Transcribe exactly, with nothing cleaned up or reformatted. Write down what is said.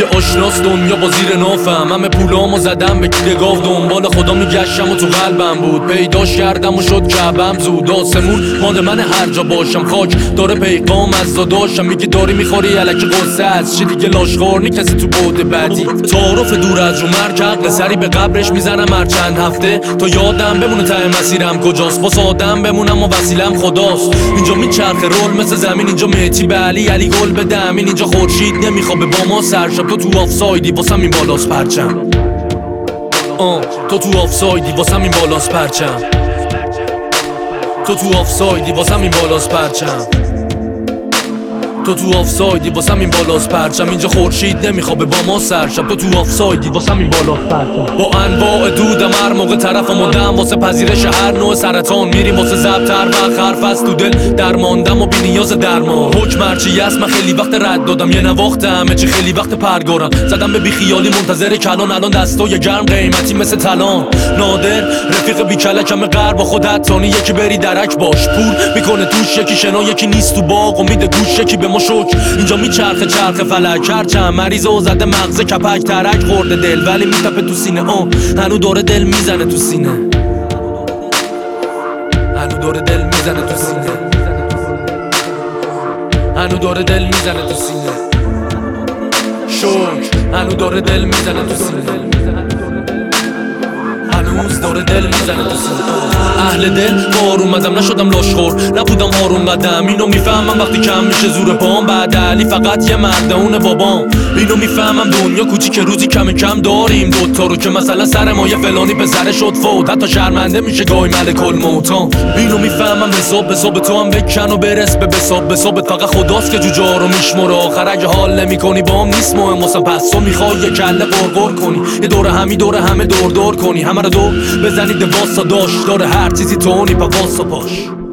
آشناس دنیا با زیر نافم، همه پولامو زدم به کیره گاو، دنبال خدا میگشتم و تو قلبم بود، پیداش کردم و شد کعبم زود. آسمون مال من هر جا باشم، خاک داره پیغام از داداشم، میگه داری میخوری الکی قصه از چی دیگه، لاشخور نی کسی تو بود بعدی. تعارف دور از رو مرگ، عقل سری به قبرش میزنم هر چند هفته تا یادم بمونه ته مسیرم کجاست، واسه آدم بمونم و وسیلم خداست. اینجا میچرخه رول مثل زمین، اینجا مهتی به علی علی گل بدم، اینجا خورشید نمیخوابه با ما سرشب، تو تو آفسایدی واسم این بالاست پرچم، آه تو تو آفسایدی واسم این بالاست پرچم، تو تو آفسایدی واسم این بالاست پرچم، تو تو آفسایدی واسم این بالاست پرچم، اینجا خورشید نمیخوابه با ما سرشب، تو تو آفسایدی واسم این بالاست پرچم. با انواع دودم هر موقع طرفم آدم، واسه پذیرش هر نوع سرطان میریم، واسه ضبط هر وقت حرف از تو دل درماندم و بی نیاز درمان. حکم هرچی هست من خیلی وقت رد دادم، یه نواختم همه چی خیلی وقت پرگارم، زدم به بی خیالی منتظر کلان، الان دستای گرم قیمتی مثل طلان. نادر رفیق بی کلکم غرب با خودت تانی، یکی بری درک باش پول میکنه توش، یکی شنا یکی نیست تو باغ امید گوش، یکی به شک. اینجا میچرخه چرخه فلک، هرچند مریض و زده مغز کپک، ترک خورده دل ولی میتپه تو سینه، آه هنو داره دل میزنه تو سینه، هنو داره دل میزنه تو سینه، هنو داره دل میزنه تو سینه، شک هنو داره دل میزنه تو سینه، هنوز داره دل میزنه تو سینه. اهل دل بار اومدم نشدم لاشخور، نبودم آروم قدم، اینو میفهمم وقتی کم میشه زور پام، بعد علی فقط یه مردونه بابام. اینو میفهمم دنیا کوچیک روزی کم کم داریم دوتا رو، که مثلا سر ما یه فلانی به سر شد فوت، حتی شرمنده میشه گاهی ملک الموتان. اینو میفهمم حساب حساب تو هم بکن و برس به حساب حسابت، فقط خداست که جوجا رو میشمره، آخر اگه حال نمیکنی بام نیست مهم واسم، پس تو میخوای یه کله قرقر کنی، یه دور همی دور همه دور دور کنی، همه رو دور بزنید واسا داش داره هر چیزی تونی پا واسا پاش.